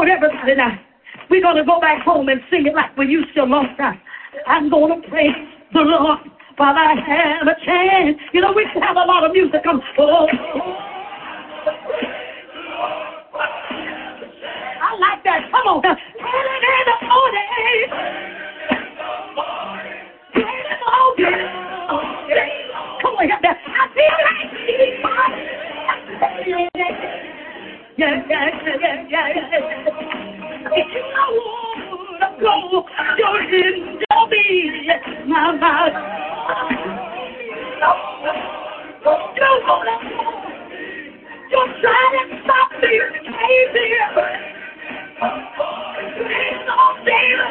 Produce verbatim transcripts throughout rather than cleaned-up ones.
on, everybody now. We're going to go back home and sing it like we used to long time. I'm going to praise the Lord while I have a chance. You know, we have a lot of music come. Oh, I like that. Come on. Early in the morning. Early in the morning. Come on, that. I feel like yeah, yeah, yeah, yeah, yeah, yeah. If you know to go, you're in your be my mouth. Don't go that you're trying to stop me, crazy. It's all there.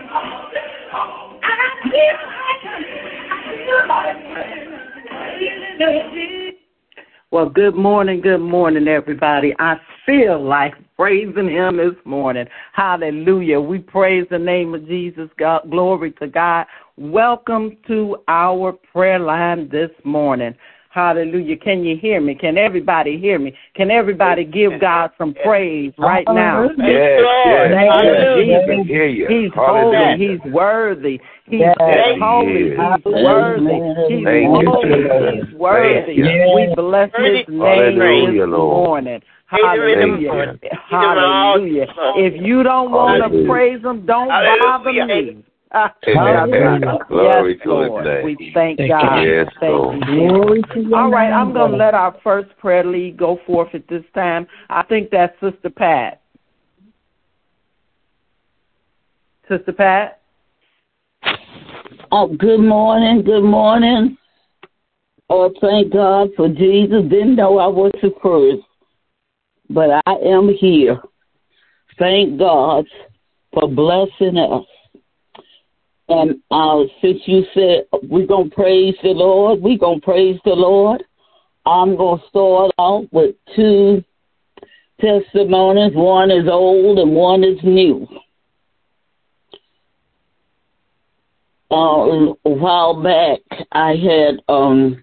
I feel like I feel like well, good morning, good morning, everybody. I feel like praising him this morning. Hallelujah. We praise the name of Jesus. God, glory to God. Welcome to our prayer line this morning. Hallelujah. Can you hear me? Can everybody hear me? Can everybody give God some praise right now? Yes, yes. Hallelujah. Jesus. Hear you. He's Hallelujah. holy. He's worthy. He's Yes, holy. he He's worthy. He's Thank holy. you, He's worthy. Yes. We bless his name Hallelujah, this Lord. morning. Hallelujah. Hallelujah. If you don't want to praise him, don't bother me. Hallelujah. Glory yes, to Lord. his name. We thank, thank God. Yes, thank Lord. you. All right, I'm going to let our first prayer lead go forth at this time. I think that's Sister Pat. Sister Pat? Oh, good morning, good morning. Oh, thank God for Jesus. Didn't know I was the first, but I am here. Thank God for blessing us. And uh, since you said we're going to praise the Lord, we're going to praise the Lord. I'm going to start off with two testimonies. One is old and one is new. Uh, a while back, I had um,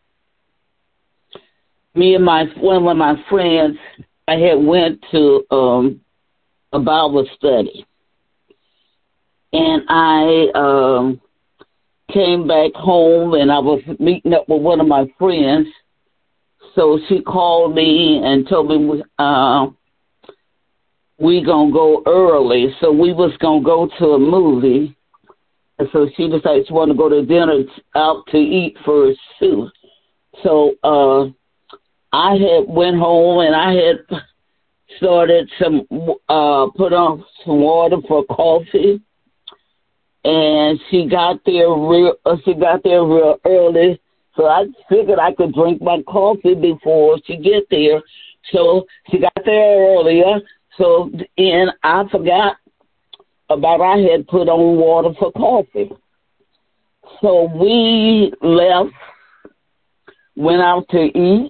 me and my one of my friends. I had went to um, a Bible study, and I um, came back home, and I was meeting up with one of my friends. So she called me and told me uh, we gonna go early. So we was gonna go to a movie. And so she decided she wanted to go to dinner out to eat first too. So uh, I had went home and I had started some uh, put on some water for coffee, and she got there real. Uh, she got there real early, so I figured I could drink my coffee before she get there. So she got there earlier. So and I forgot about I had put on water for coffee. So we left, went out to eat,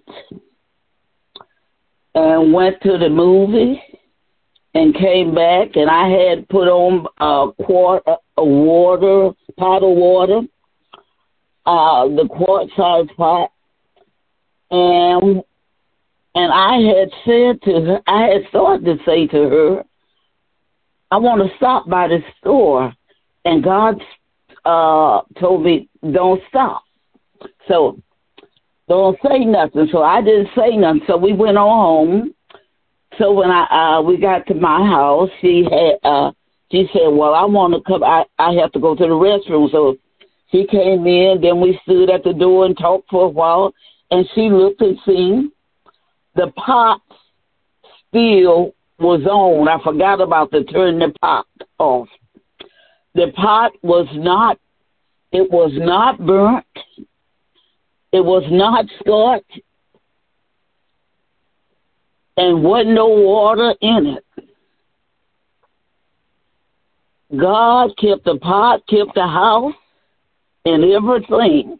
and went to the movie, and came back, and I had put on a quart of water, pot of water, uh, the quart size pot, and and I had said to her, I had started to say to her, I want to stop by the store. And God uh, told me, don't stop. So don't say nothing. So I didn't say nothing. So we went on home. So when I uh, we got to my house, she had uh, she said, well, I want to come. I, I have to go to the restroom. So she came in. Then we stood at the door and talked for a while. And she looked and seen the pot still was on. I forgot about the turn the pot off. The pot was not, it was not burnt. It was not scorched. And wasn't no water in it. God kept the pot, kept the house, and everything.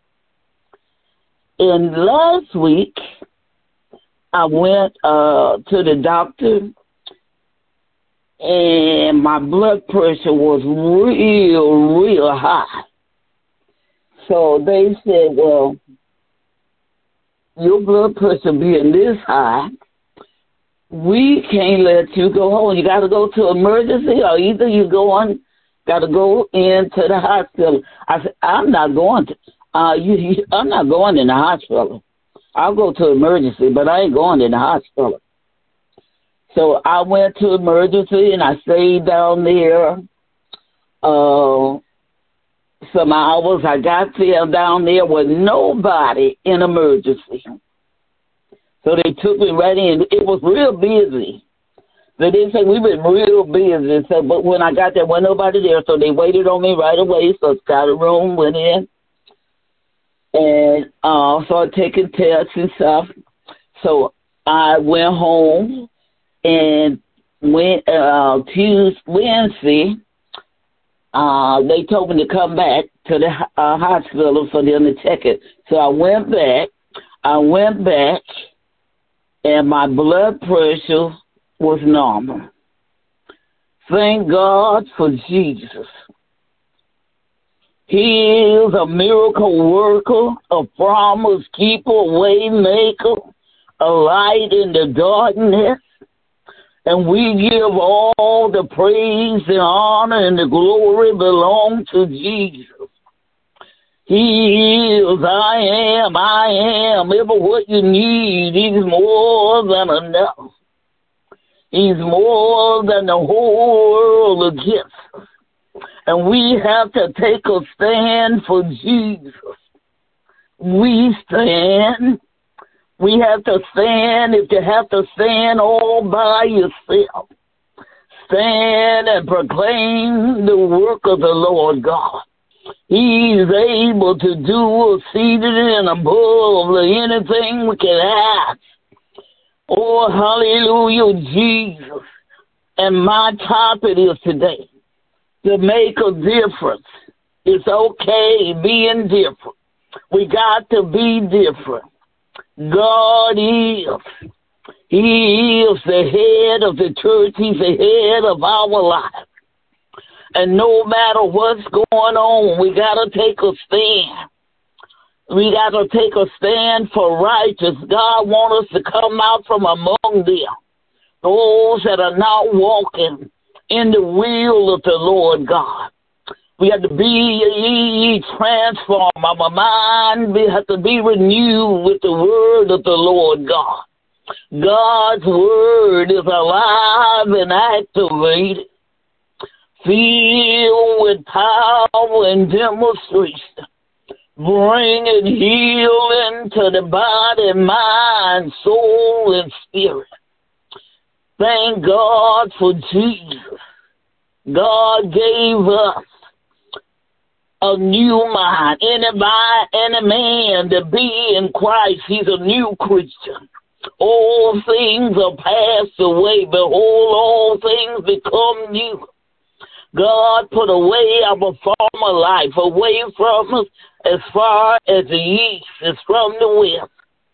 And last week, I went uh, to the doctor, and my blood pressure was real, real high. So they said, well, your blood pressure being this high, we can't let you go home. You got to go to emergency, or either you go on, got to go into the hospital. I said, I'm not going to. Uh, you, you, I'm not going in the hospital. I'll go to emergency, but I ain't going in the hospital. So I went to emergency and I stayed down there uh, some hours. I got there down there with nobody in emergency. So they took me right in. It was real busy. They didn't say we've been real busy. So, but when I got there, wasn't nobody there. So they waited on me right away. So I got a room, went in, and uh, started taking tests and stuff. So I went home, and went uh, Tuesday, Wednesday, uh, they told me to come back to the uh, hospital for them to check it. So I went back. I went back. And my blood pressure was normal. Thank God for Jesus. He is a miracle worker, a promise keeper, way maker, a light in the darkness. And we give all the praise and honor and the glory belong to Jesus. He is, I am, I am, ever what you need. He's more than enough. He's more than the whole world against. And we have to take a stand for Jesus. We stand. We have to stand. If you have to stand all by yourself, stand and proclaim the work of the Lord God. He is able to do exceedingly and above anything we can ask. Oh, hallelujah, Jesus. And my topic is today, to make a difference. It's okay being different. We got to be different. God is. He is the head of the church. He's the head of our life. And no matter what's going on, we got to take a stand. We got to take a stand for righteous. God wants us to come out from among them, those that are not walking in the will of the Lord God. We have to be ye transformed. Our mind we have to be renewed with the word of the Lord God. God's word is alive and activated, filled with power and demonstration, bringing healing to the body, mind, soul, and spirit. Thank God for Jesus. God gave us a new mind. Anybody, any man to be in Christ, he's a new Christian. All things are passed away. Behold, all things become new. God put away our former life, away from us as far as the east is from the west.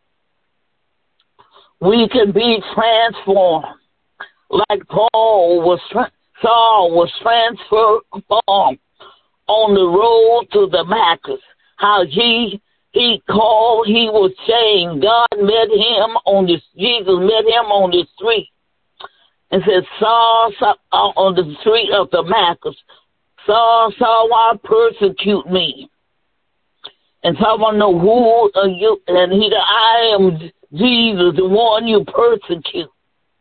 We can be transformed like Paul was, Saul was transformed on the road to Damascus. How he he called, he was saying, God met him on the, Jesus met him on the street and said, Saul, Saul on the street of Damascus, Saul, Saul, why persecute me? And someone know who are you? And he said, I am Jesus, the one you persecute.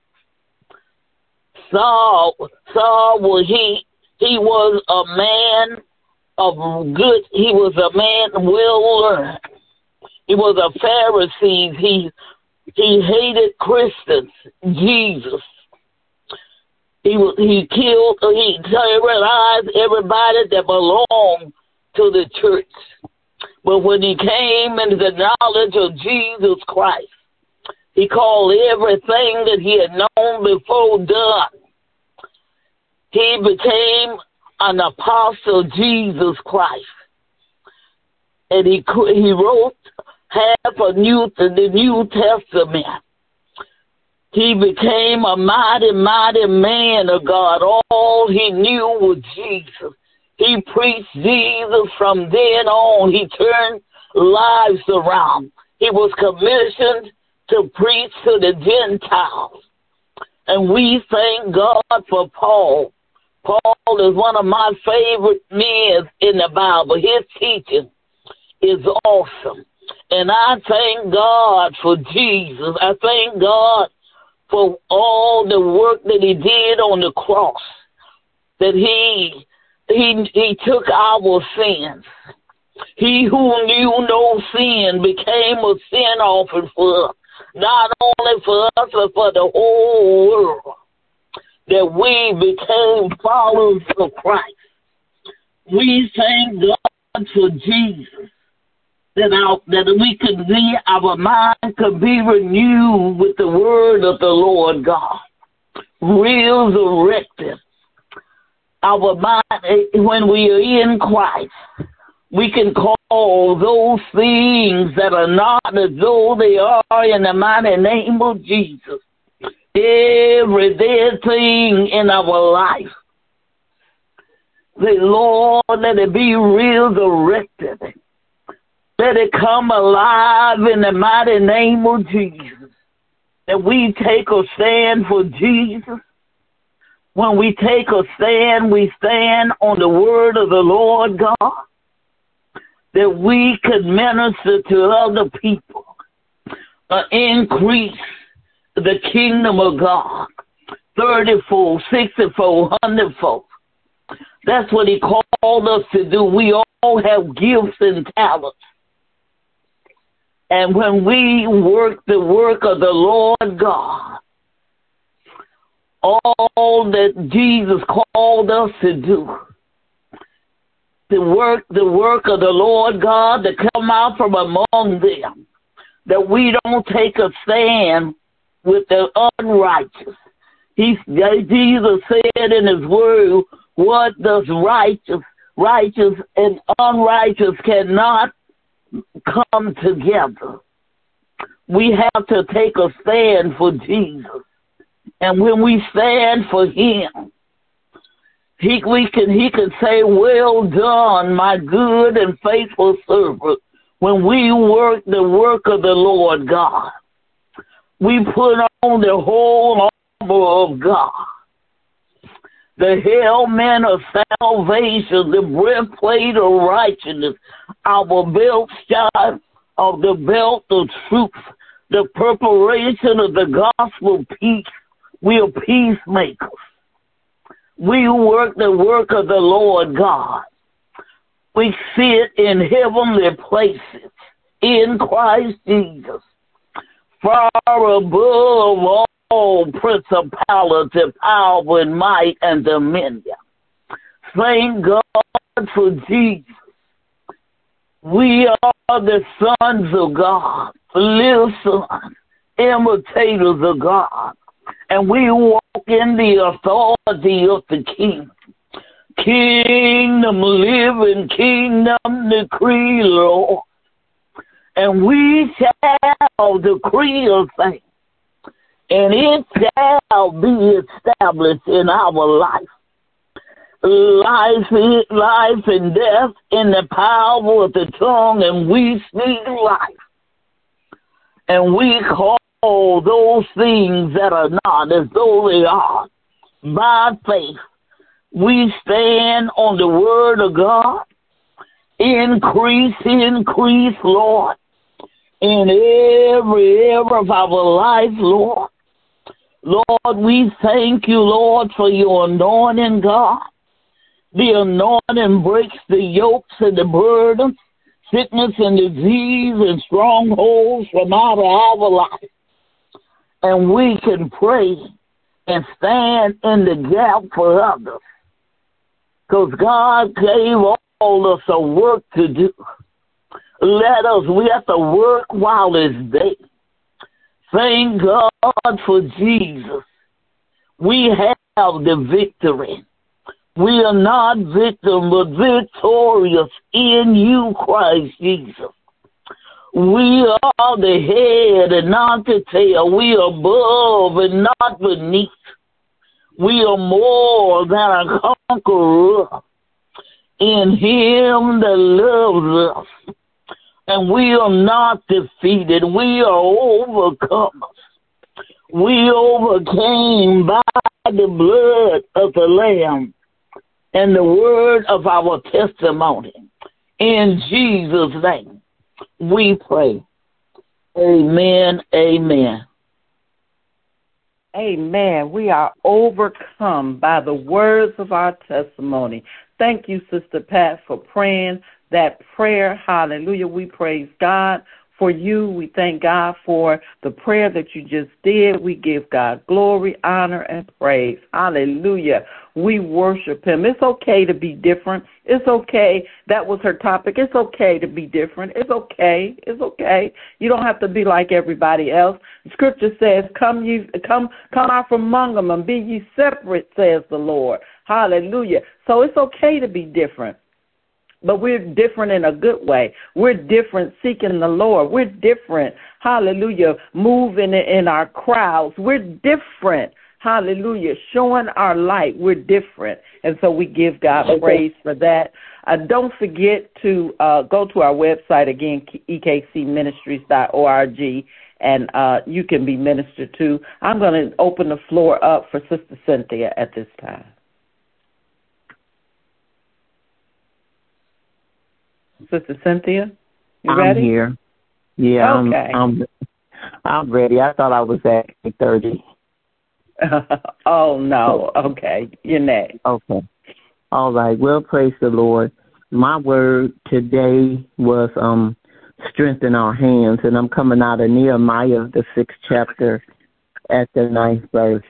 Saul, Saul was he? He was a man of good. He was a man well learned. He was a Pharisee. He he hated Christians. Jesus. He was he killed. He terrorized everybody that belonged to the church. But when he came into the knowledge of Jesus Christ, he called everything that he had known before done. He became an apostle of Jesus Christ. And he he wrote half a new the New Testament. He became a mighty, mighty man of God. All he knew was Jesus. He preached Jesus from then on. He turned lives around. He was commissioned to preach to the Gentiles, And we thank God for Paul. Paul is one of my favorite men in the Bible. His teaching is awesome. And I thank God for Jesus. I thank God for all the work that he did on the cross. That he he he took our sins. He who knew no sin became a sin offering for us, not only for us, but for the whole world, that we became followers of Christ. We thank God for Jesus, that our, that we could be, our mind could be renewed with the word of the Lord God, resurrected. Our mind, when we are in Christ, we can call those things that are not as though they are in the mighty name of Jesus. Every dead thing in our life, the Lord, let it be resurrected. Let it come alive in the mighty name of Jesus. That we take a stand for Jesus. When we take a stand, we stand on the word of the Lord God, that we could minister to other people, uh, increase the kingdom of God, thirty-fold, sixty-fold, one hundred-fold. That's what he called us to do. We all have gifts and talents. And when we work the work of the Lord God, all that Jesus called us to do, to work the work of the Lord God, to come out from among them, that we don't take a stand with the unrighteous. He, Jesus said in his word, what does righteous, righteous and unrighteous cannot come together. We have to take a stand for Jesus. And when we stand for him, he, we can, he can say, well done, my good and faithful servant. When we work the work of the Lord God, we put on the whole armor of God, the helmet of salvation, the breastplate of righteousness, our belt shot of the belt of truth, the preparation of the gospel of peace. We are peacemakers. We work the work of the Lord God. We sit in heavenly places in Christ Jesus, far above all principality, power, and might, and dominion. Thank God for Jesus. We are the sons of God, little sons, imitators of God, and we walk in the authority of the King. Kingdom living, kingdom decree, Lord. And we shall decree a thing, and it shall be established in our life. Life, life and death in the power of the tongue, and we speak life. And we call those things that are not as though they are. By faith, we stand on the word of God. Increase, increase, Lord, in every area of our life, Lord. Lord, we thank you, Lord, for your anointing, God. The anointing breaks the yokes and the burdens, sickness and disease and strongholds from out of our life. And we can pray and stand in the gap for others. Because God gave all us a work to do. Let us, we have to work while it's day. Thank God for Jesus. We have the victory. We are not victim, but victorious in you, Christ Jesus. We are the head and not the tail. We are above and not beneath. We are more than a conqueror in him that loves us. And we are not defeated. We are overcomers. We overcame by the blood of the Lamb and the word of our testimony. In Jesus' name, we pray. Amen, amen. Amen. We are overcome by the words of our testimony. Thank you, Sister Pat, for praying that prayer. Hallelujah. We praise God for you. We thank God for the prayer that you just did. We give God glory, honor, and praise. Hallelujah. We worship him. It's okay to be different. It's okay. That was her topic. It's okay to be different. It's okay. It's okay. You don't have to be like everybody else. The scripture says, come ye, come, come out from among them and be ye separate, says the Lord. Hallelujah. So it's okay to be different. But we're different in a good way. We're different seeking the Lord. We're different, hallelujah, moving in our crowds. We're different, hallelujah, showing our light. We're different. And so we give God praise for that. Uh, don't forget to uh, go to our website, again, e k c ministries dot org, and uh, you can be ministered to. I'm going to open the floor up for Sister Cynthia at this time. Sister Cynthia, you ready? I'm here. Yeah, okay. I'm, I'm I'm ready. I thought I was at eight thirty. Oh, no. Okay. You're next. Okay. All right. Well, praise the Lord. My word today was um strengthen our hands, and I'm coming out of Nehemiah, the sixth chapter, at the ninth verse.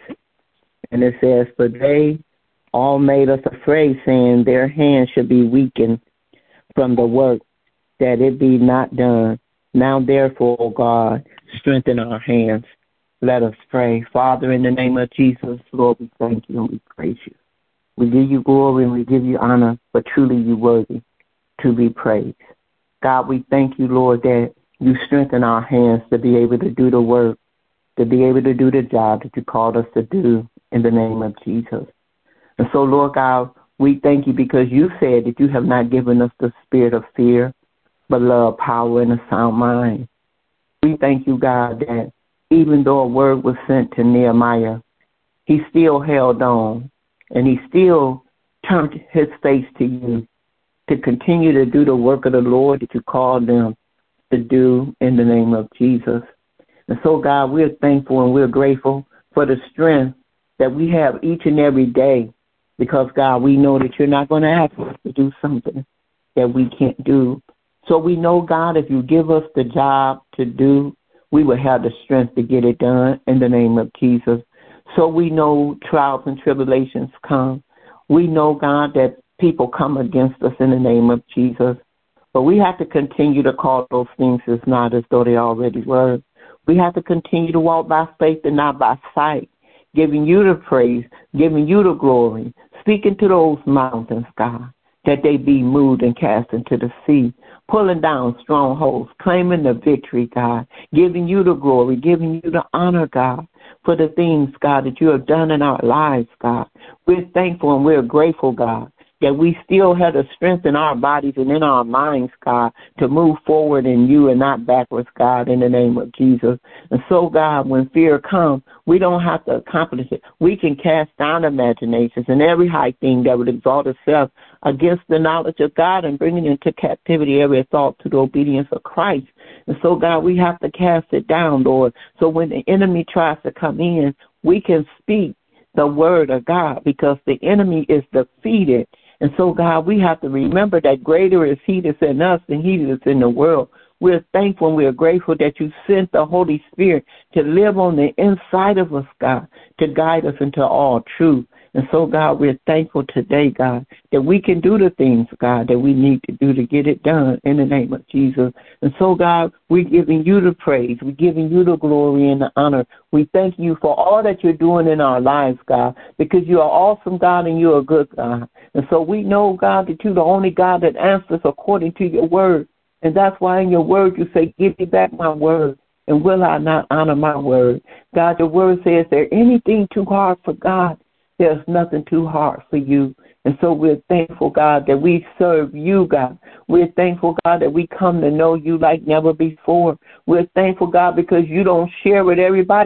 And it says, for they all made us afraid, saying their hands should be weakened from the work, that it be not done. Now, therefore, O God, strengthen our hands. Let us pray. Father, in the name of Jesus, Lord, we thank you and we praise you. We give you glory and we give you honor, but truly you worthy to be praised. God, we thank you, Lord, that you strengthen our hands to be able to do the work, to be able to do the job that you called us to do in the name of Jesus. And so, Lord God, we thank you because you said that you have not given us the spirit of fear, but love, power, and a sound mind. We thank you, God, that even though a word was sent to Nehemiah, he still held on, and he still turned his face to you to continue to do the work of the Lord that you called them to do in the name of Jesus. And so, God, we're thankful and we're grateful for the strength that we have each and every day. Because, God, we know that you're not going to ask us to do something that we can't do. So we know, God, if you give us the job to do, we will have the strength to get it done in the name of Jesus. So we know trials and tribulations come. We know, God, that people come against us in the name of Jesus. But we have to continue to call those things as not as though they already were. We have to continue to walk by faith and not by sight, giving you the praise, giving you the glory, speaking to those mountains, God, that they be moved and cast into the sea, pulling down strongholds, claiming the victory, God, giving you the glory, giving you the honor, God, for the things, God, that you have done in our lives, God. We're thankful and we're grateful, God, that we still have the strength in our bodies and in our minds, God, to move forward in you and not backwards, God, in the name of Jesus. And so, God, when fear comes, we don't have to accomplish it. We can cast down imaginations and every high thing that would exalt itself against the knowledge of God and bringing into captivity every thought to the obedience of Christ. And so, God, we have to cast it down, Lord. So when the enemy tries to come in, we can speak the word of God because the enemy is defeated. And so, God, we have to remember that greater is he that's in us than he that's in the world. We're thankful and we're grateful that you sent the Holy Spirit to live on the inside of us, God, to guide us into all truth. And so, God, we're thankful today, God, that we can do the things, God, that we need to do to get it done in the name of Jesus. And so, God, we're giving you the praise. We're giving you the glory and the honor. We thank you for all that you're doing in our lives, God, because you are awesome, God, and you're a good God. And so we know, God, that you're the only God that answers according to your word. And that's why in your word you say, give me back my word. And will I not honor my word? God, the word says, is there anything too hard for God? There's nothing too hard for you. And so we're thankful, God, that we serve you, God. We're thankful, God, that we come to know you like never before. We're thankful, God, because you don't share with everybody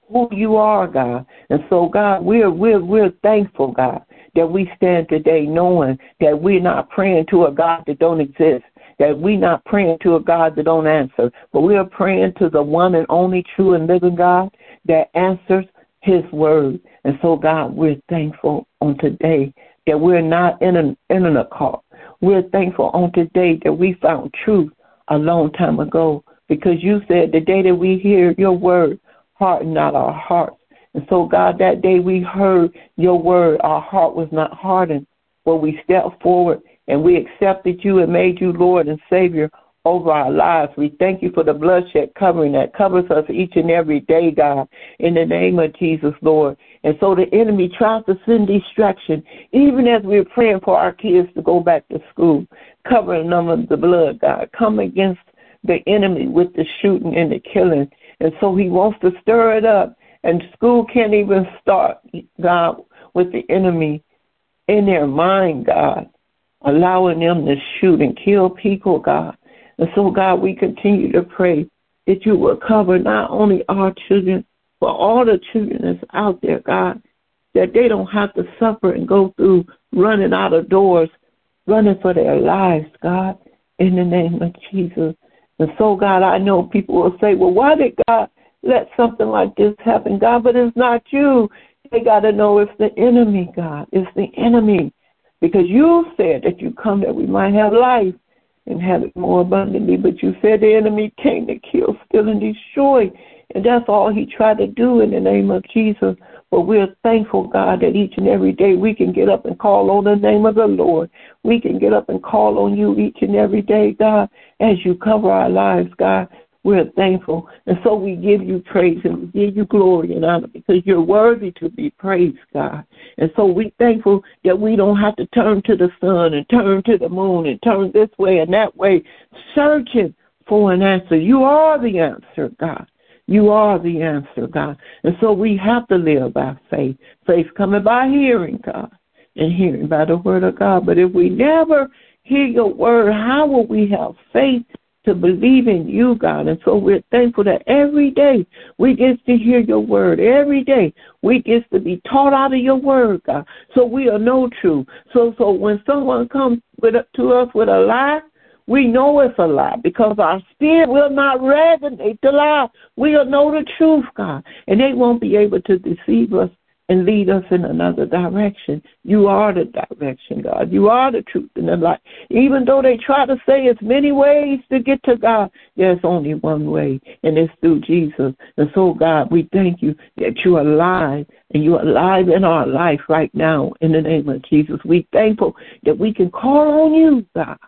who you are, God. And so, God, we're, we're, we're thankful, God, that we stand today knowing that we're not praying to a God that don't exist, that we're not praying to a God that don't answer, but we are praying to the one and only true and living God that answers his word. And so, God, we're thankful on today that we're not in an, in an occult. We're thankful on today that we found truth a long time ago, because you said the day that we hear your word, harden not our hearts. And so, God, that day we heard your word, our heart was not hardened, but we stepped forward and we accepted you and made you Lord and Savior over our lives. We thank you for the bloodshed covering that covers us each and every day, God, in the name of Jesus, Lord. And so the enemy tries to send distraction, even as we're praying for our kids to go back to school, covering them with the blood, God. Come against the enemy with the shooting and the killing. And so he wants to stir it up, and school can't even start, God, with the enemy in their mind, God, allowing them to shoot and kill people, God. And so, God, we continue to pray that you will cover not only our children, but all the children that's out there, God, that they don't have to suffer and go through running out of doors, running for their lives, God, in the name of Jesus. And so, God, I know people will say, well, why did God let something like this happen, God? But it's not you. They got to know it's the enemy, God. It's the enemy. Because you said that you come that we might have life and have it more abundantly. But you said the enemy came to kill, steal, and destroy. And that's all he tried to do in the name of Jesus. But we're thankful, God, that each and every day we can get up and call on the name of the Lord. We can get up and call on you each and every day, God, as you cover our lives, God. We're thankful. And so we give you praise and we give you glory and honor because you're worthy to be praised, God. And so we're thankful that we don't have to turn to the sun and turn to the moon and turn this way and that way, searching for an answer. You are the answer, God. You are the answer, God. And so we have to live by faith. Faith coming by hearing, God, and hearing by the word of God. But if we never hear your word, how will we have faith to believe in you, God? And so we're thankful that every day we get to hear your word. Every day we get to be taught out of your word, God. So we are know truth. So so when someone comes with to us with a lie, we know it's a lie because our spirit will not resonate the lie. We'll know the truth, God, and they won't be able to deceive us and lead us in another direction. You are the direction, God. You are the truth and the light. Even though they try to say it's many ways to get to God, there's only one way, and it's through Jesus. And so, God, we thank you that you're alive, and you're alive in our life right now in the name of Jesus. We're thankful that we can call on you, God,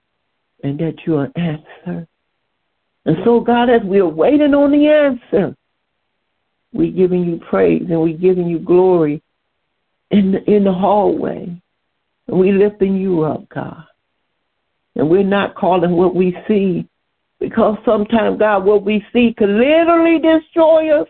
and that you're an answer. And so, God, as we're waiting on the answer, we're giving you praise and we're giving you glory in the, in the hallway. And we're lifting you up, God. And we're not calling what we see because sometimes, God, what we see can literally destroy us.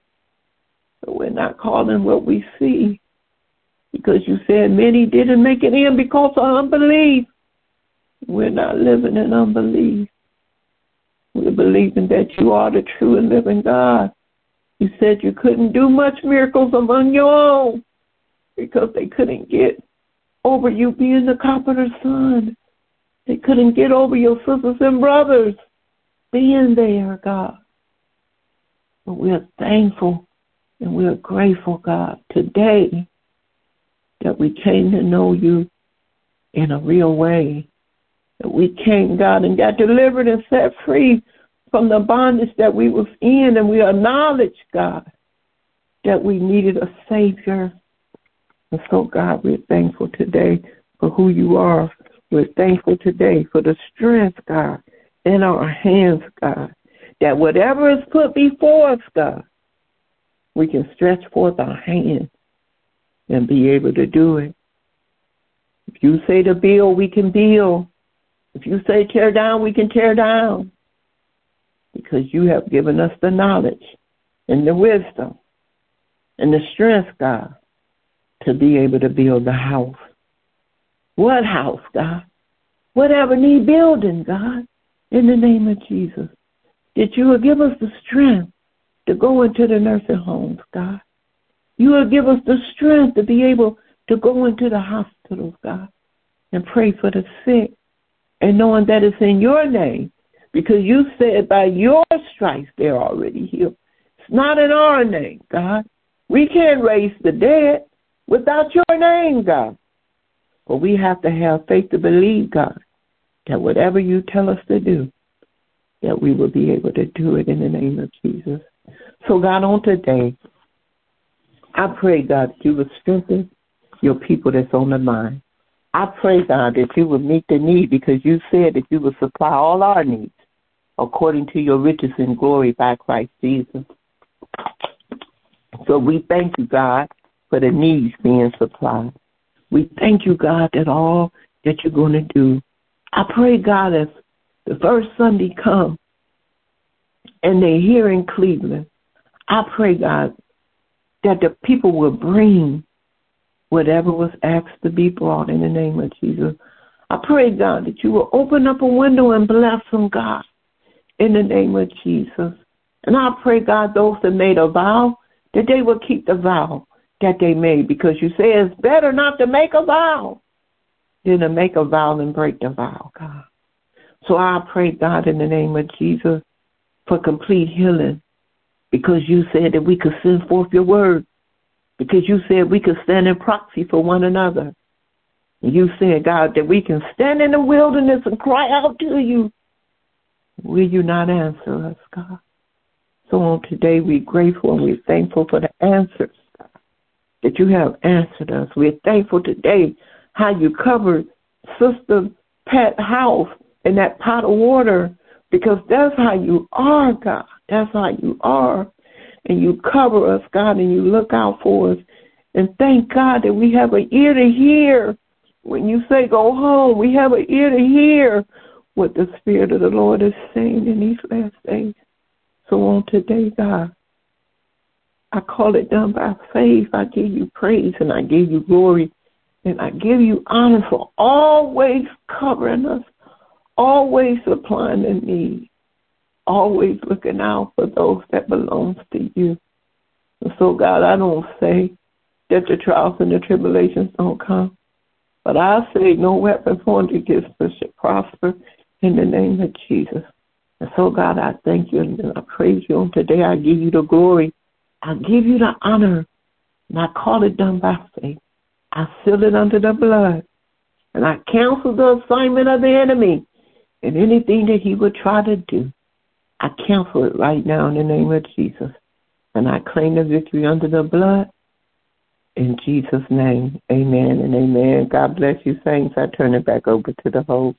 But we're not calling what we see because you said many didn't make it in because of unbelief. We're not living in unbelief. We're believing that you are the true and living God. You said you couldn't do much miracles among your own because they couldn't get over you being the carpenter's son. They couldn't get over your sisters and brothers being there, God. But we're thankful and we're grateful, God, today that we came to know you in a real way. That we came, God, and got delivered and set free from the bondage that we was in, and we acknowledge, God, that we needed a Savior. And so, God, we're thankful today for who you are. We're thankful today for the strength, God, in our hands, God, that whatever is put before us, God, we can stretch forth our hand and be able to do it. If you say to build, we can build. If you say tear down, we can tear down. Because you have given us the knowledge and the wisdom and the strength, God, to be able to build the house. What house, God? Whatever need building, God, in the name of Jesus. That you will give us the strength to go into the nursing homes, God. You will give us the strength to be able to go into the hospitals, God, and pray for the sick, and knowing that it's in your name, because you said by your stripes they're already healed. It's not in our name, God. We can't raise the dead without your name, God. But we have to have faith to believe, God, that whatever you tell us to do, that we will be able to do it in the name of Jesus. So, God, on today, I pray, God, that you would strengthen your people that's on the line. I pray, God, that you would meet the need, because you said that you would supply all our needs according to your riches and glory by Christ Jesus. So we thank you, God, for the needs being supplied. We thank you, God, that all that you're going to do. I pray, God, as the first Sunday comes and they're here in Cleveland, I pray, God, that the people will bring whatever was asked to be brought in the name of Jesus. I pray, God, that you will open up a window and bless them, God, in the name of Jesus. And I pray, God, those that made a vow, that they will keep the vow that they made, because you say it's better not to make a vow than to make a vow and break the vow, God. So I pray, God, in the name of Jesus, for complete healing, because you said that we could send forth your word, because you said we could stand in proxy for one another. And you said, God, that we can stand in the wilderness and cry out to you. Will you not answer us, God? So on today, we're grateful and we're thankful for the answers, God, that you have answered us. We're thankful today how you covered Sister Pat's house in that pot of water, because that's how you are, God. That's how you are. And you cover us, God, and you look out for us. And thank God that we have an ear to hear. When you say go home, we have an ear to hear what the Spirit of the Lord is saying in these last days. So on today, God, I call it done by faith. I give you praise and I give you glory and I give you honor for always covering us, always supplying the need, always looking out for those that belongs to you. And so, God, I don't say that the trials and the tribulations don't come, but I say no weapon formed against us shall prosper in the name of Jesus. And so, God, I thank you and I praise you. And today I give you the glory. I give you the honor. And I call it done by faith. I seal it under the blood. And I cancel the assignment of the enemy and anything that he would try to do. I cancel it right now in the name of Jesus. And I claim the victory under the blood. In Jesus' name, amen and amen. God bless you, saints. I turn it back over to the host.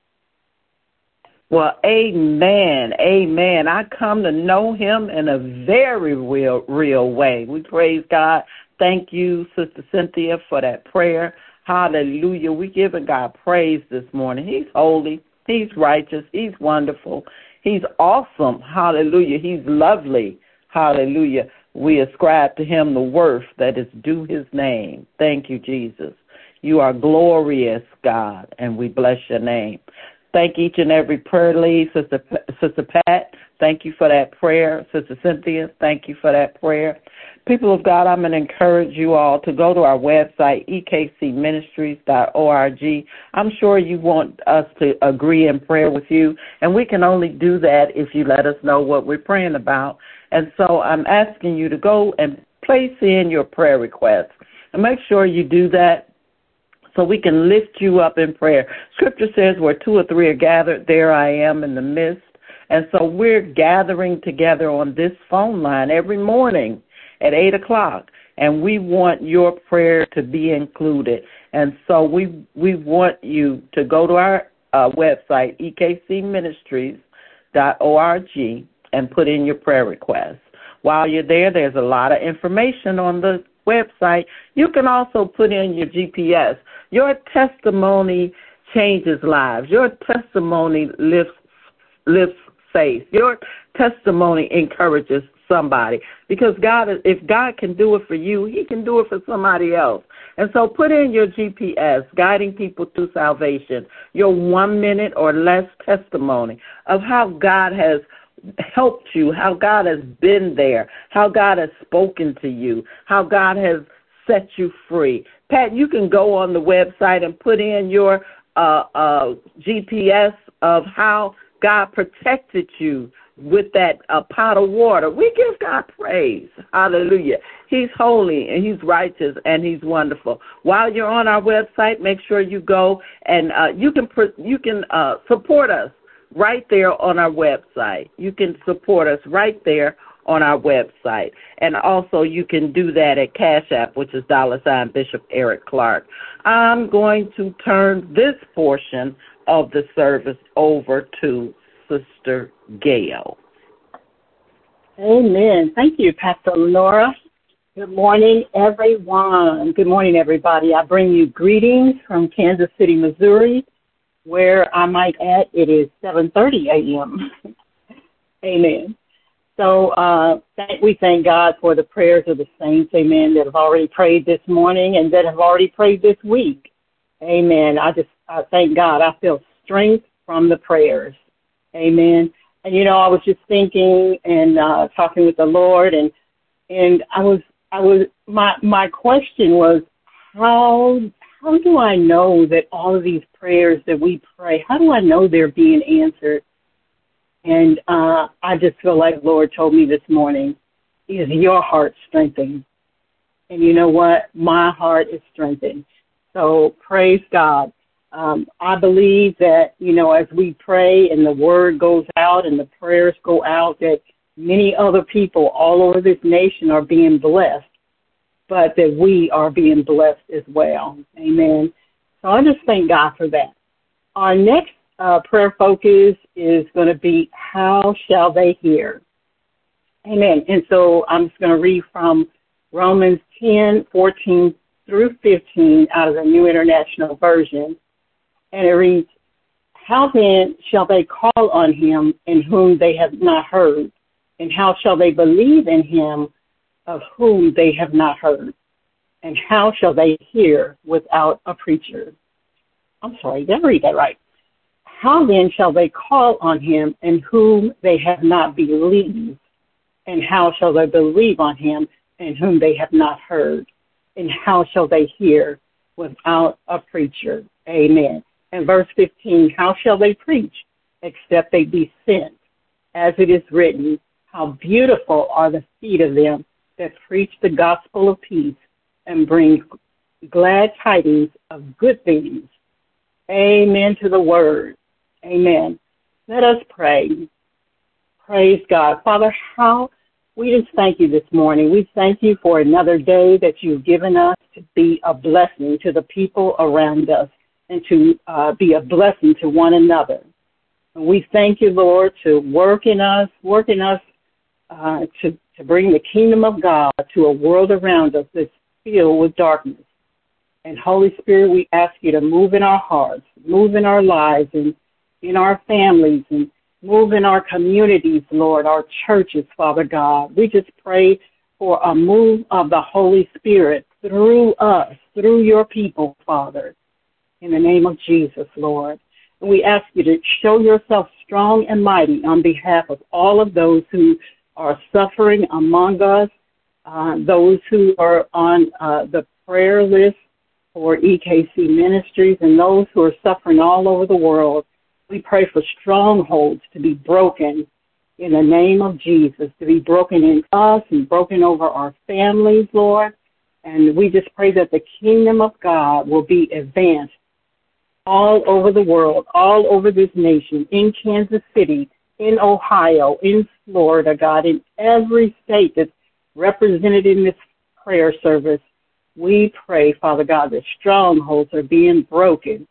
Well, amen, amen. I come to know him in a very real, real way. We praise God. Thank you, Sister Cynthia, for that prayer. Hallelujah. We're giving God praise this morning. He's holy. He's righteous. He's wonderful. He's awesome. Hallelujah. He's lovely. Hallelujah. We ascribe to him the worth that is due his name. Thank you, Jesus. You are glorious, God, and we bless your name. Thank each and every prayer lead. Sister, Sister Pat, thank you for that prayer. Sister Cynthia, thank you for that prayer. People of God, I'm going to encourage you all to go to our website, e k c ministries dot org. I'm sure you want us to agree in prayer with you, and we can only do that if you let us know what we're praying about. And so I'm asking you to go and place in your prayer requests. And make sure you do that so we can lift you up in prayer. Scripture says where two or three are gathered, there I am in the midst. And so we're gathering together on this phone line every morning at eight o'clock, and we want your prayer to be included. And so we we want you to go to our uh, website, e k c ministries dot org, and put in your prayer requests. While you're there, there's a lot of information on the website. You can also put in your G P S. Your testimony changes lives. Your testimony lifts, lifts faith. Your testimony encourages somebody. Because God, if God can do it for you, he can do it for somebody else. And so put in your G P S, guiding people to salvation, your one minute or less testimony of how God has helped you, how God has been there, how God has spoken to you, how God has set you free. Pat, you can go on the website and put in your uh, uh, G P S of how God protected you with that uh, pot of water. We give God praise. Hallelujah. He's holy and he's righteous and he's wonderful. While you're on our website, make sure you go and uh, you can you can uh, support us right there on our website. You can support us right there on our website. And also you can do that at Cash App, which is dollar sign Bishop Eric Clark. I'm going to turn this portion of the service over to Sister Gail. Amen. Thank you, Pastor Laura. Good morning, everyone. Good morning, everybody. I bring you greetings from Kansas City, Missouri, where I might add it is seven thirty a.m. Amen. So uh, thank, we thank God for the prayers of the saints, amen, that have already prayed this morning and that have already prayed this week. Amen. I just I thank God. I feel strength from the prayers. Amen. And, you know, I was just thinking and uh, talking with the Lord, and and I was, I was, my my question was, how how do I know that all of these prayers that we pray, how do I know they're being answered? And uh, I just feel like the Lord told me this morning, is your heart strengthened? And you know what? My heart is strengthened. So praise God. Um, I believe that, you know, as we pray and the word goes out and the prayers go out, that many other people all over this nation are being blessed, but that we are being blessed as well. Amen. So I just thank God for that. Our next uh, prayer focus is going to be, how shall they hear? Amen. And so I'm just going to read from Romans ten, fourteen through fifteen out of the New International Version. And it reads, how then shall they call on him in whom they have not heard? And how shall they believe in him of whom they have not heard? And how shall they hear without a preacher? I'm sorry, did I read that right? How then shall they call on him in whom they have not believed? And how shall they believe on him in whom they have not heard? And how shall they hear without a preacher? Amen. And verse fifteen, how shall they preach except they be sent? As it is written, how beautiful are the feet of them that preach the gospel of peace and bring glad tidings of good things. Amen to the word. Amen. Let us pray. Praise God. Father, how we just thank you this morning. We thank you for another day that you've given us to be a blessing to the people around us and to uh, be a blessing to one another. And we thank you, Lord, to work in us, work in us uh, to, to bring the kingdom of God to a world around us that's filled with darkness. And Holy Spirit, we ask you to move in our hearts, move in our lives and in our families, and move in our communities, Lord, our churches, Father God. We just pray for a move of the Holy Spirit through us, through your people, Father, in the name of Jesus, Lord. And we ask you to show yourself strong and mighty on behalf of all of those who are suffering among us, uh, those who are on uh, the prayer list for E K C Ministries, and those who are suffering all over the world. We pray for strongholds to be broken in the name of Jesus, to be broken in us and broken over our families, Lord. And we just pray that the kingdom of God will be advanced all over the world, all over this nation, in Kansas City, in Ohio, in Florida, God, in every state that's represented in this prayer service. We pray, Father God, that strongholds are being broken.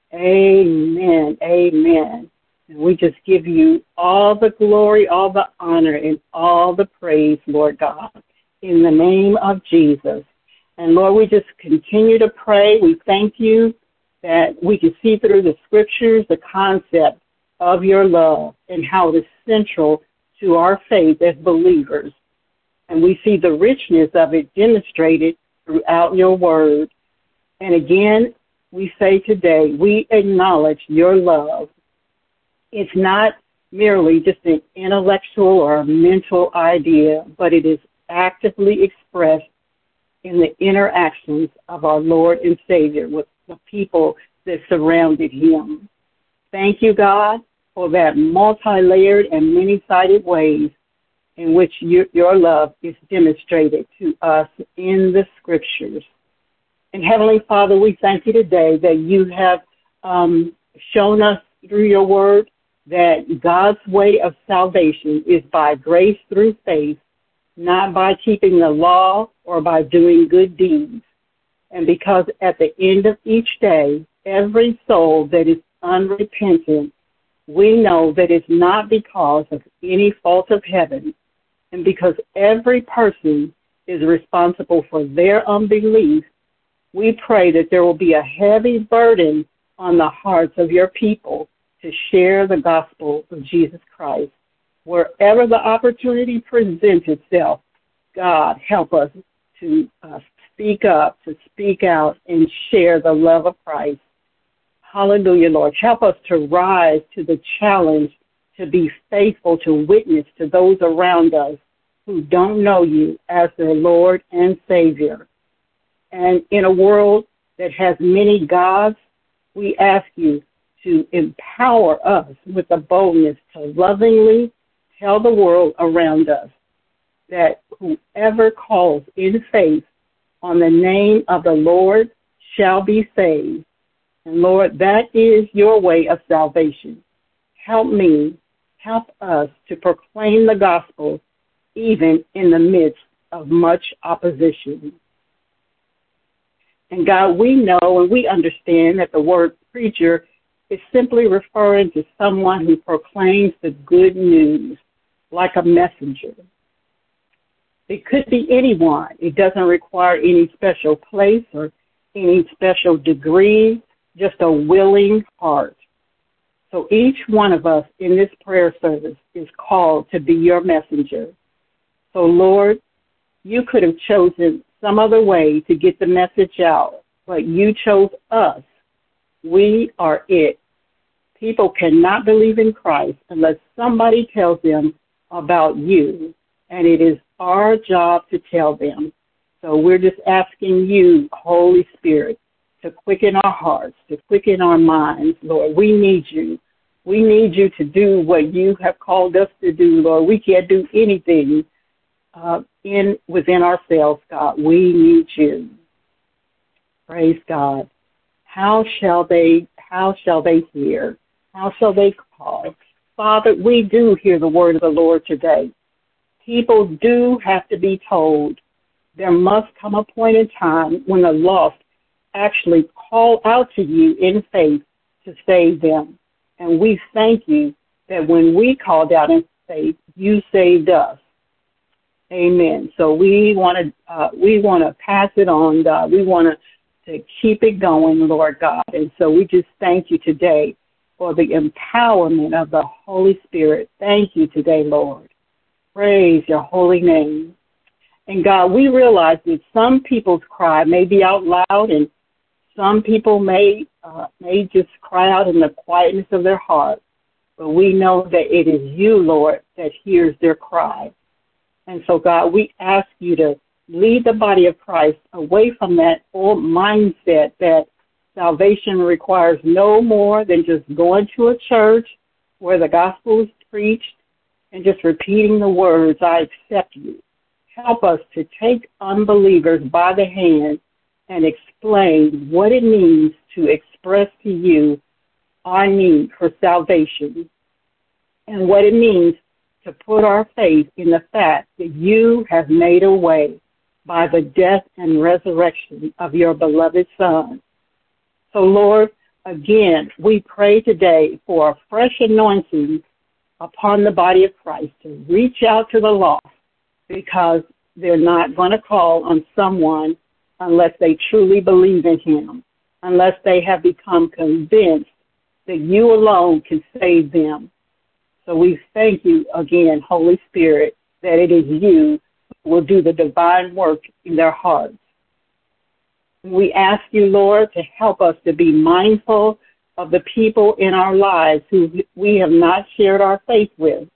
Amen, amen. And we just give you all the glory, all the honor, and all the praise, Lord God, in the name of Jesus. And Lord, we just continue to pray. We thank you that we can see through the scriptures the concept of your love and how it is central to our faith as believers. And we see the richness of it demonstrated throughout your word. And again, we say today, we acknowledge your love. It's not merely just an intellectual or a mental idea, but it is actively expressed in the interactions of our Lord and Savior with the people that surrounded him. Thank you, God, for that multi-layered and many-sided ways in which you, your love is demonstrated to us in the Scriptures. And Heavenly Father, we thank you today that you have um, shown us through your word that God's way of salvation is by grace through faith, not by keeping the law or by doing good deeds. And because at the end of each day, every soul that is unrepentant, we know that it's not because of any fault of heaven, and because every person is responsible for their unbelief, we pray that there will be a heavy burden on the hearts of your people to share the gospel of Jesus Christ. Wherever the opportunity presents itself, God, help us to uh, speak up, to speak out, and share the love of Christ. Hallelujah, Lord. Help us to rise to the challenge to be faithful to witness to those around us who don't know you as their Lord and Savior. And in a world that has many gods, we ask you to empower us with the boldness to lovingly tell the world around us that whoever calls in faith on the name of the Lord shall be saved. And Lord, that is your way of salvation. Help me, help us to proclaim the gospel even in the midst of much opposition. And God, we know and we understand that the word preacher is simply referring to someone who proclaims the good news like a messenger. It could be anyone. It doesn't require any special place or any special degree, just a willing heart. So each one of us in this prayer service is called to be your messenger. So Lord, you could have chosen some other way to get the message out, but you chose us. We are it. People cannot believe in Christ unless somebody tells them about you, and it is our job to tell them. So we're just asking you, Holy Spirit, to quicken our hearts, to quicken our minds, Lord. We need you. We need you to do what you have called us to do, Lord. We can't do anything uh, in within ourselves, God. We need you. Praise God. How shall they, how shall they hear? How shall they call? Father, we do hear the word of the Lord today. People do have to be told. There must come a point in time when the lost actually call out to you in faith to save them. And we thank you that when we called out in faith, you saved us. Amen. So we want to uh, we want to pass it on, God. We want to, to keep it going, Lord God. And so we just thank you today for the empowerment of the Holy Spirit. Thank you today, Lord. Praise your holy name. And God, we realize that some people's cry may be out loud, and some people may uh, may just cry out in the quietness of their heart. But we know that it is you, Lord, that hears their cry. And so, God, we ask you to lead the body of Christ away from that old mindset that salvation requires no more than just going to a church where the gospel is preached and just repeating the words, I accept you. Help us to take unbelievers by the hand and explain what it means to express to you our need for salvation and what it means to put our faith in the fact that you have made a way by the death and resurrection of your beloved Son. So, Lord, again, we pray today for a fresh anointing upon the body of Christ to reach out to the lost, because they're not going to call on someone unless they truly believe in him, unless they have become convinced that you alone can save them. So we thank you again, Holy Spirit, that it is you who will do the divine work in their hearts. We ask you, Lord, to help us to be mindful of the people in our lives who we have not shared our faith with.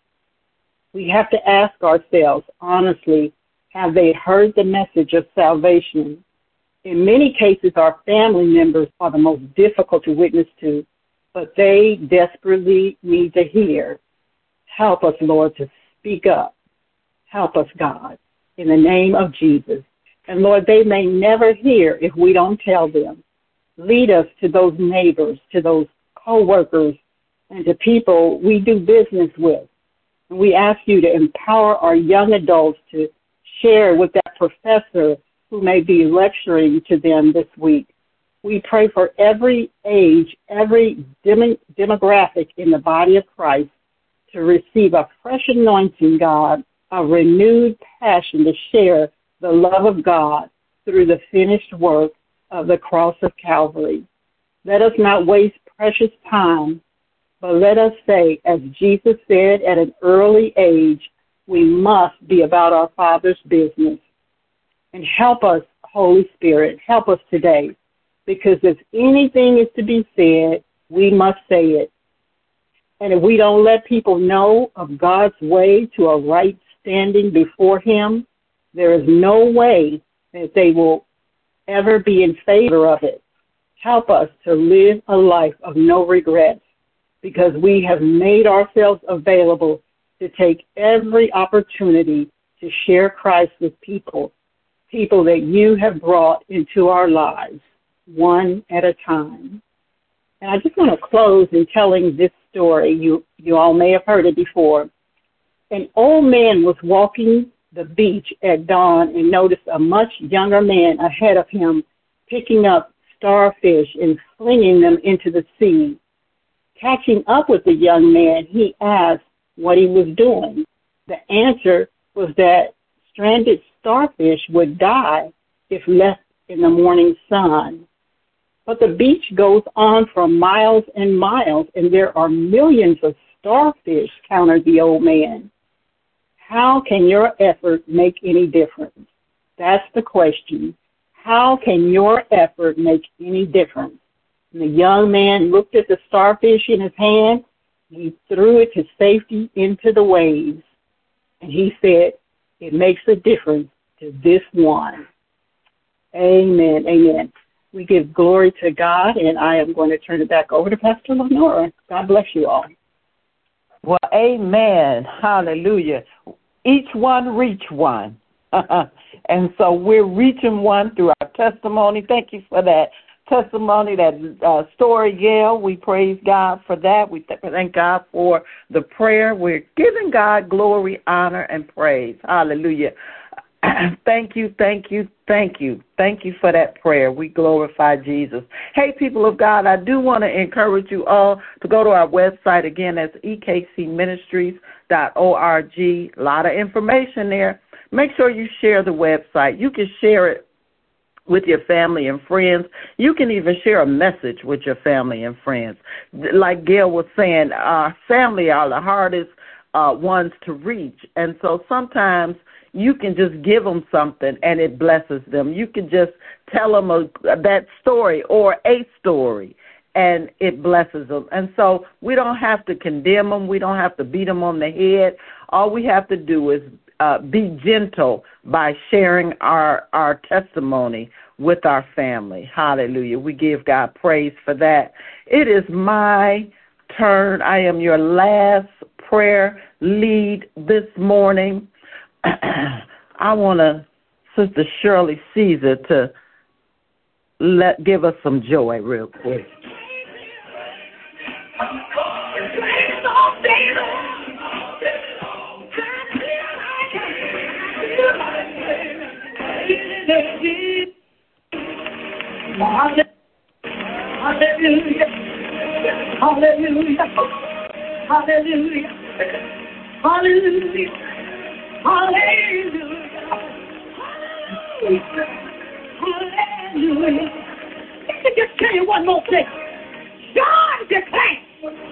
We have to ask ourselves, honestly, have they heard the message of salvation? In many cases, our family members are the most difficult to witness to, but they desperately need to hear. Help us, Lord, to speak up. Help us, God, in the name of Jesus. And, Lord, they may never hear if we don't tell them. Lead us to those neighbors, to those co-workers, and to people we do business with. And we ask you to empower our young adults to share with that professor who may be lecturing to them this week. We pray for every age, every dem- demographic in the body of Christ to receive a fresh anointing, God, a renewed passion to share the love of God through the finished work of the cross of Calvary. Let us not waste precious time, but let us say, as Jesus said at an early age, we must be about our Father's business. And help us, Holy Spirit, help us today, because if anything is to be said, we must say it. And if we don't let people know of God's way to a right standing before Him, there is no way that they will ever be in favor of it. Help us to live a life of no regrets, because we have made ourselves available to take every opportunity to share Christ with people, people that you have brought into our lives, one at a time. And I just want to close in telling this story. You, you all may have heard it before. An old man was walking the beach at dawn and noticed a much younger man ahead of him picking up starfish and flinging them into the sea. Catching up with the young man, he asked what he was doing. The answer was that stranded starfish would die if left in the morning sun. But the beach goes on for miles and miles, and there are millions of starfish, countered the old man. How can your effort make any difference? That's the question. How can your effort make any difference? And the young man looked at the starfish in his hand. He threw it to safety into the waves. And he said, it makes a difference to this one. Amen. Amen. We give glory to God, and I am going to turn it back over to Pastor Lenora. God bless you all. Well, amen. Hallelujah. Each one reach one. And so we're reaching one through our testimony. Thank you for that testimony, that uh, story, Gail. We praise God for that. We th- thank God for the prayer. We're giving God glory, honor, and praise. Hallelujah. Thank you, thank you, thank you. Thank you for that prayer. We glorify Jesus. Hey, people of God, I do want to encourage you all to go to our website. Again, that's e k c ministries dot org. A lot of information there. Make sure you share the website. You can share it with your family and friends. You can even share a message with your family and friends. Like Gail was saying, our family are the hardest uh, ones to reach. And so sometimes you can just give them something and it blesses them. You can just tell them a, that story or a story and it blesses them. And so we don't have to condemn them. We don't have to beat them on the head. All we have to do is uh, be gentle by sharing our, our testimony with our family. Hallelujah. We give God praise for that. It is my turn. I am your last prayer lead this morning. I want to, Sister Shirley Caesar, to let give us some joy real quick. Hallelujah. Hallelujah. Hallelujah. Hallelujah. Hallelujah. Hallelujah. Let me just tell you one more thing. God declares,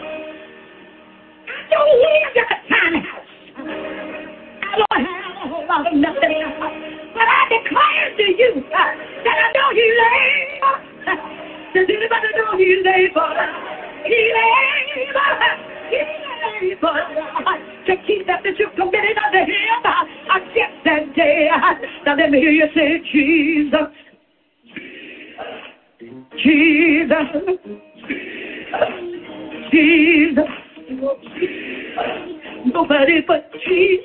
I don't live at a tiny house. I don't have a whole lot of nothing else. But I declare to you uh, that I know He lives. Does anybody know He lives? He's able, he's able to keep that that you've committed unto him against that day. Now let me hear you say, Jesus, Jesus, Jesus, nobody but Jesus,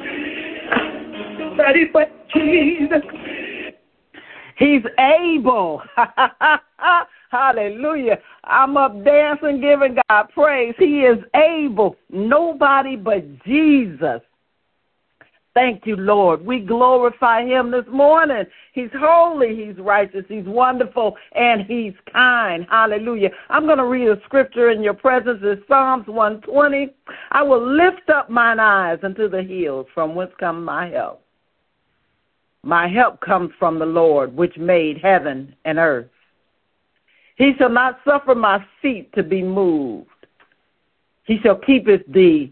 nobody but Jesus. He's able. Hallelujah. I'm up dancing, giving God praise. He is able. Nobody but Jesus. Thank you, Lord. We glorify him this morning. He's holy, he's righteous, he's wonderful, and he's kind. Hallelujah. I'm going to read a scripture in your presence. It's Psalms one twenty. I will lift up mine eyes unto the hills, from whence comes my help. My help comes from the Lord, which made heaven and earth. He shall not suffer my feet to be moved. He shall keepeth thee.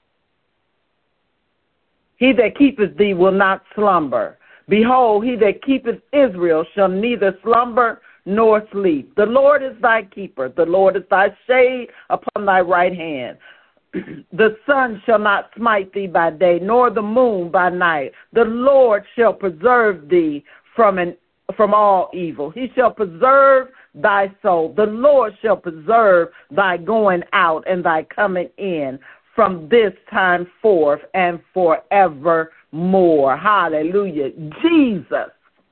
He that keepeth thee will not slumber. Behold, he that keepeth Israel shall neither slumber nor sleep. The Lord is thy keeper. The Lord is thy shade upon thy right hand. The sun shall not smite thee by day, nor the moon by night. The Lord shall preserve thee from an, from all evil. He shall preserve thy soul. The Lord shall preserve thy going out and thy coming in from this time forth and forevermore. Hallelujah. Jesus,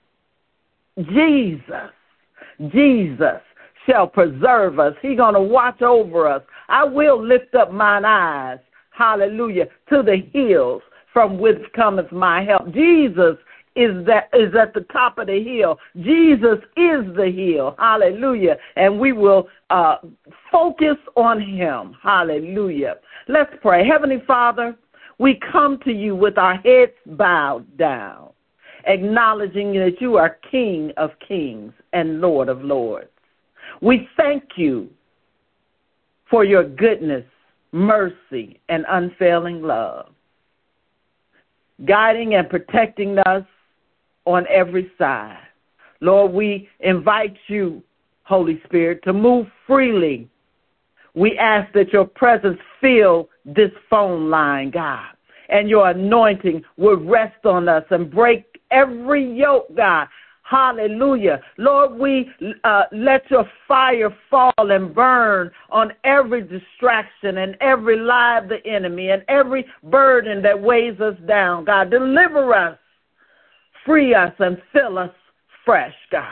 Jesus, Jesus shall preserve us. He's going to watch over us. I will lift up mine eyes, hallelujah, to the hills from which cometh my help. Jesus is that is at the top of the hill. Jesus is the hill, hallelujah, and we will uh, focus on him, hallelujah. Let's pray. Heavenly Father, we come to you with our heads bowed down, acknowledging that you are King of kings and Lord of lords. We thank you for your goodness, mercy, and unfailing love, guiding and protecting us on every side. Lord, we invite you, Holy Spirit, to move freely. We ask that your presence fill this phone line, God, and your anointing will rest on us and break every yoke, God. Hallelujah. Lord, we uh, let your fire fall and burn on every distraction and every lie of the enemy and every burden that weighs us down. God, deliver us, free us, and fill us fresh, God.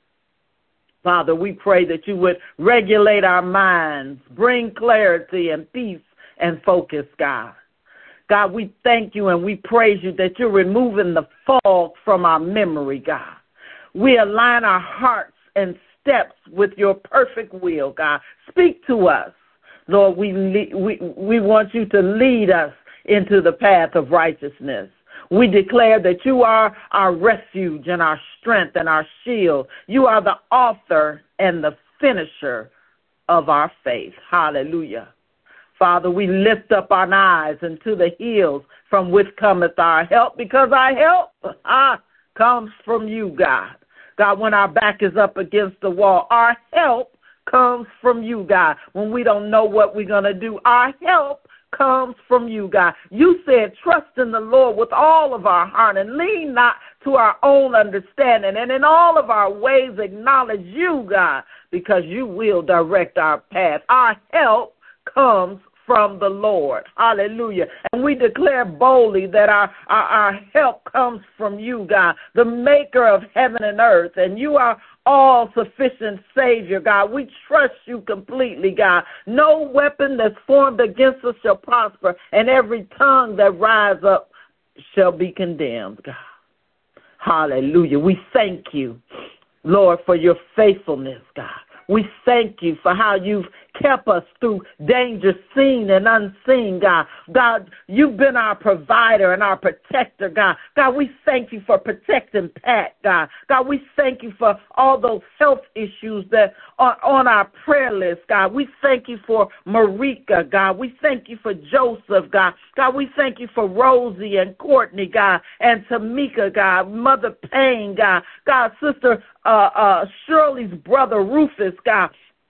Father, we pray that you would regulate our minds, bring clarity and peace and focus, God. God, we thank you and we praise you that you're removing the fog from our memory, God. We align our hearts and steps with your perfect will, God. Speak to us. Lord, we, we, we want you to lead us into the path of righteousness. We declare that you are our refuge and our strength and our shield. You are the author and the finisher of our faith. Hallelujah. Father, we lift up our eyes into the hills from which cometh our help, because our help ah, comes from you, God. God, when our back is up against the wall, our help comes from you, God. When we don't know what we're going to do, our help comes from you, God. You said, trust in the Lord with all of our heart and lean not to our own understanding. And in all of our ways acknowledge you, God, because you will direct our path. Our help comes from the Lord. Hallelujah. And we declare boldly that our, our, our help comes from you, God, the maker of heaven and earth. And you are all-sufficient Savior, God. We trust you completely, God. No weapon that's formed against us shall prosper, and every tongue that rise up shall be condemned, God. Hallelujah. We thank you, Lord, for your faithfulness, God. We thank you for how you've kept us through danger seen and unseen, God. God, you've been our provider and our protector, God. God, we thank you for protecting Pat, God. God, we thank you for all those health issues that are on our prayer list, God. We thank you for Marika, God. We thank you for Joseph, God. God, we thank you for Rosie and Courtney, God, and Tamika, God, Mother Payne, God. God, Sister uh, uh, Shirley's brother, Rufus, God.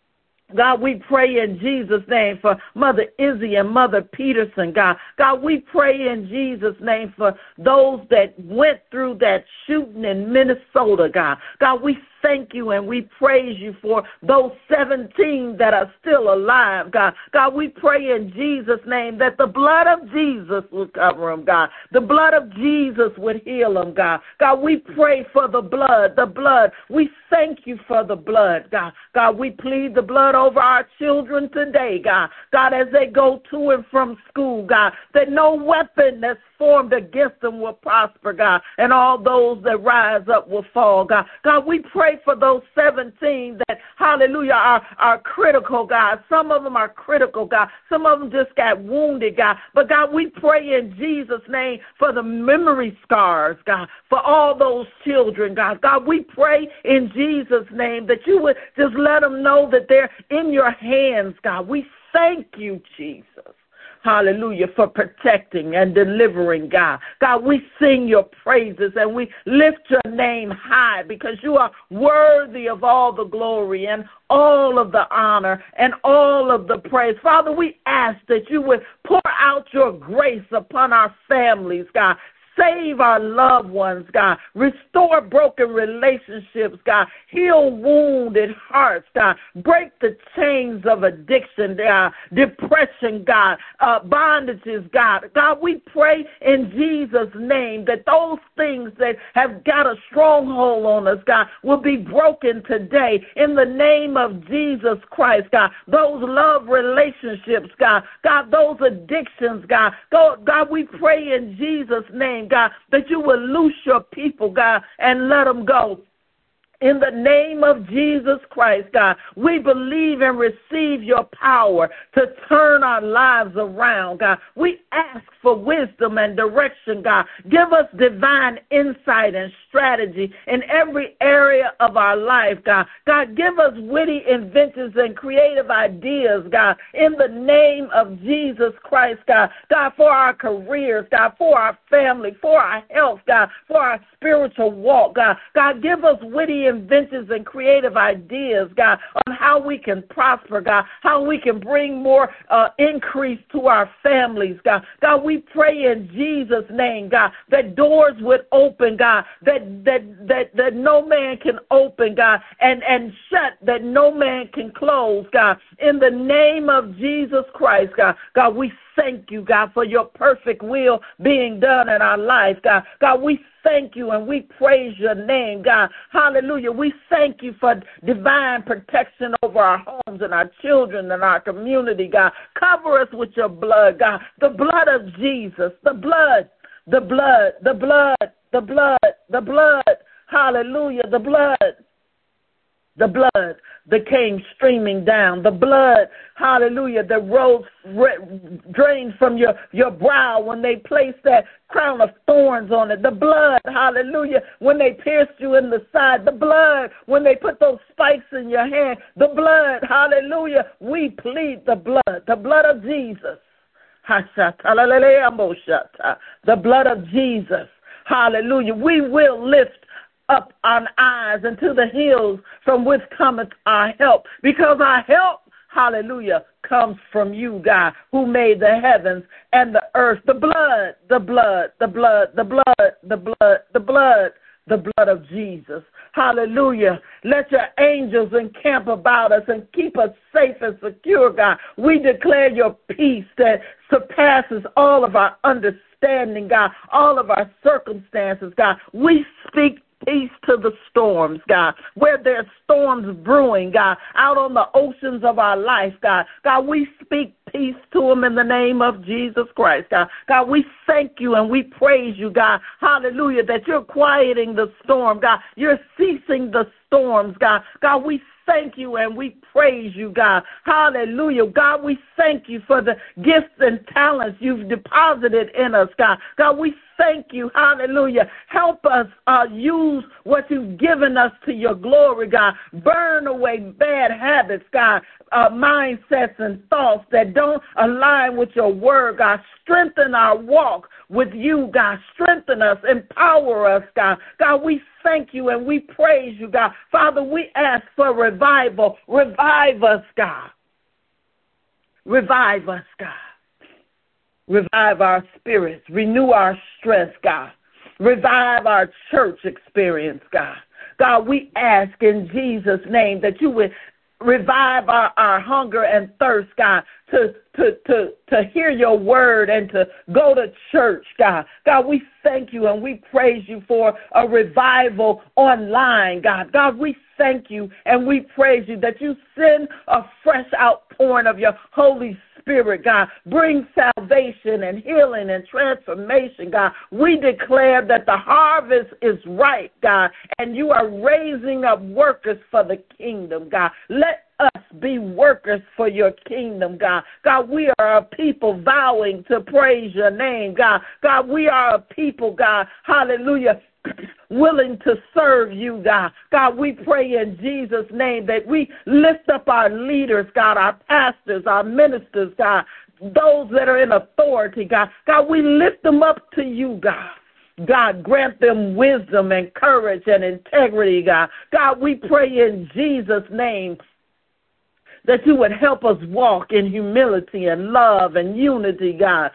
God, we pray in Jesus' name for Mother Izzy and Mother Peterson, God. God, we pray in Jesus' name for those that went through that shooting in Minnesota, God. God, we thank you and we praise you for those seventeen that are still alive, God. God, we pray in Jesus' name that the blood of Jesus would cover them, God. The blood of Jesus would heal them, God. God, we pray for the blood, the blood. We thank you for the blood, God. God, we plead the blood over our children today, God. God, as they go to and from school, God, that no weapon that's formed against them will prosper, God, and all those that rise up will fall, God. God, we pray for those seventeen that, hallelujah, are, are critical, God. Some of them are critical, God. Some of them just got wounded, God. But, God, we pray in Jesus' name for the memory scars, God, for all those children, God. God, we pray in Jesus' name that you would just let them know that they're in your hands, God. We thank you, Jesus. Hallelujah, for protecting and delivering, God. God, we sing your praises and we lift your name high because you are worthy of all the glory and all of the honor and all of the praise. Father, we ask that you would pour out your grace upon our families, God. Save our loved ones, God. Restore broken relationships, God. Heal wounded hearts, God. Break the chains of addiction, God. Depression, God. Uh, bondages, God. God, we pray in Jesus' name that those things that have got a stronghold on us, God, will be broken today in the name of Jesus Christ, God. Those love relationships, God. God, those addictions, God. God, God, we pray in Jesus' name, God, that you will loose your people, God, and let them go. In the name of Jesus Christ, God, we believe and receive your power to turn our lives around, God. We ask for wisdom and direction, God. Give us divine insight and strategy in every area of our life, God. God, give us witty inventions and creative ideas, God, in the name of Jesus Christ, God. God, for our careers, God, for our family, for our health, God, for our spiritual walk, God. God, give us witty inventions and creative ideas, God, on how we can prosper, God, how we can bring more uh, increase to our families, God. God, we pray in Jesus' name, God, that doors would open, God, that that that, that no man can open, God, and, and shut that no man can close, God. In the name of Jesus Christ, God, God, we thank you, God, for your perfect will being done in our life, God. God, we thank you and we praise your name, God. Hallelujah. We thank you for divine protection over our homes and our children and our community, God. Cover us with your blood, God. The blood of Jesus, the blood, the blood, the blood, the blood, the blood. Hallelujah. The blood. The blood that came streaming down, the blood, hallelujah, that rose, drained from your, your brow when they placed that crown of thorns on it, the blood, hallelujah, when they pierced you in the side, the blood, when they put those spikes in your hand, the blood, hallelujah, we plead the blood, the blood of Jesus, the blood of Jesus, hallelujah, we will lift up our eyes into the hills from which cometh our help, because our help, hallelujah, comes from you, God, who made the heavens and the earth. The blood, the blood, the blood, the blood, the blood, the blood, the blood of Jesus. Hallelujah. Let your angels encamp about us and keep us safe and secure, God. We declare your peace that surpasses all of our understanding, God, all of our circumstances, God. We speak peace to the storms, God, where there's storms brewing, God, out on the oceans of our life, God. God, we speak peace to them in the name of Jesus Christ, God. God, we thank you and we praise you, God. Hallelujah, that you're quieting the storm, God. You're ceasing the storms, God. God, we thank you and we praise you, God. Hallelujah. God, we thank you for the gifts and talents you've deposited in us, God. God, we thank you. Hallelujah. Help us uh, use what you've given us to your glory, God. Burn away bad habits, God, uh, mindsets and thoughts that don't align with your word, God. Strengthen our walk with you, God. Strengthen us, empower us, God. God, we thank you and we praise you, God. Father, we ask for revival. Revive us, God. Revive us, God. Revive our spirits. Renew our strength, God. Revive our church experience, God. God, we ask in Jesus' name that you would revive our, our hunger and thirst, God, to, to, to, to hear your word and to go to church, God. God, we thank you and we praise you for a revival online, God. God, we thank you and we praise you that you send a fresh outpouring of your Holy Spirit, God. Bring salvation and healing and transformation, God. We declare that the harvest is ripe, God, and you are raising up workers for the kingdom, God. Let us be workers for your kingdom, God. God, we are a people vowing to praise your name, God. God, we are a people, God, hallelujah, willing to serve you, God. God, we pray in Jesus' name that we lift up our leaders, God, our pastors, our ministers, God, those that are in authority, God. God, we lift them up to you, God. God, grant them wisdom and courage and integrity, God. God, we pray in Jesus' name that you would help us walk in humility and love and unity, God,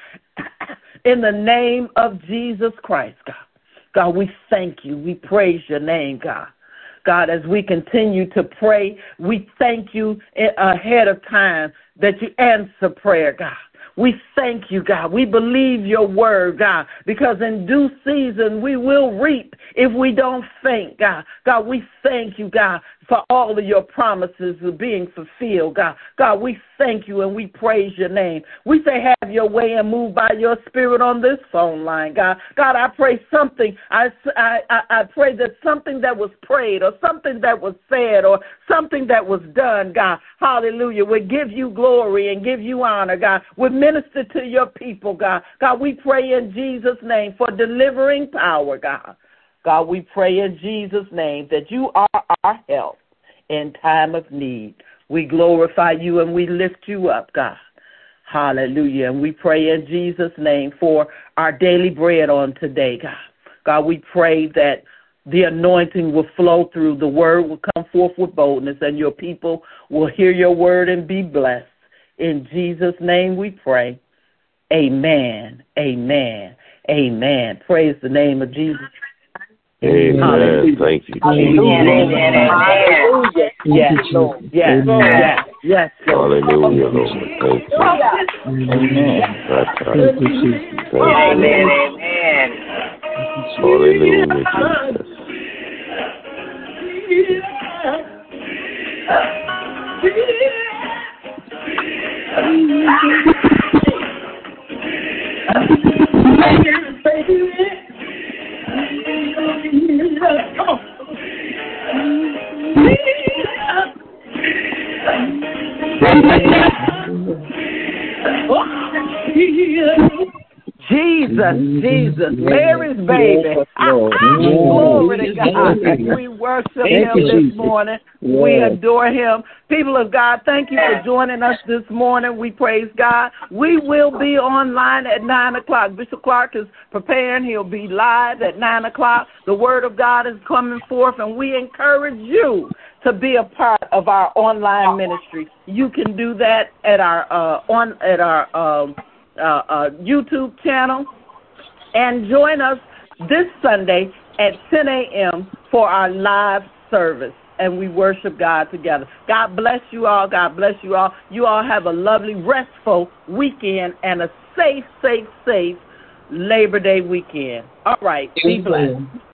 in the name of Jesus Christ, God. God, we thank you. We praise your name, God. God, as we continue to pray, we thank you ahead of time that you answer prayer, God. We thank you, God. We believe your word, God, because in due season we will reap if we don't faint, God. God, we thank you, God, for all of your promises are being fulfilled, God. God, we thank you and we praise your name. We say have your way and move by your spirit on this phone line, God. God, I pray something, I, I, I pray that something that was prayed or something that was said or something that was done, God, hallelujah, would give you glory and give you honor, God, would minister to your people, God. God, we pray in Jesus' name for delivering power, God. God, we pray in Jesus' name that you are our help in time of need. We glorify you and we lift you up, God. Hallelujah. And we pray in Jesus' name for our daily bread on today, God. God, we pray that the anointing will flow through, the word will come forth with boldness, and your people will hear your word and be blessed. In Jesus' name we pray. Amen. Amen. Amen. Praise the name of Jesus. Amen. Hallelujah. Thank you. Amen. Amen. Hallelujah. Yes, Lord. Yes, yes, yes, Lord. Hallelujah, Lord. Thank you. Amen. Thank you, Jesus. Amen. Amen. Hallelujah, Jesus. Jesus, Jesus, Mary's baby. Glory to God. We worship him this morning. We adore him. People of God, thank you for joining us this morning. We praise God. We will be online at nine o'clock. Bishop Clark is preparing. He'll be live at nine o'clock. The word of God is coming forth, and we encourage you to be a part of our online ministry. You can do that at our uh, on at our um, uh, uh, YouTube channel, and join us this Sunday at ten a.m. for our live service, and we worship God together. God bless you all. God bless you all. You all have a lovely, restful weekend and a safe, safe, safe Labor Day weekend. All right. Be blessed.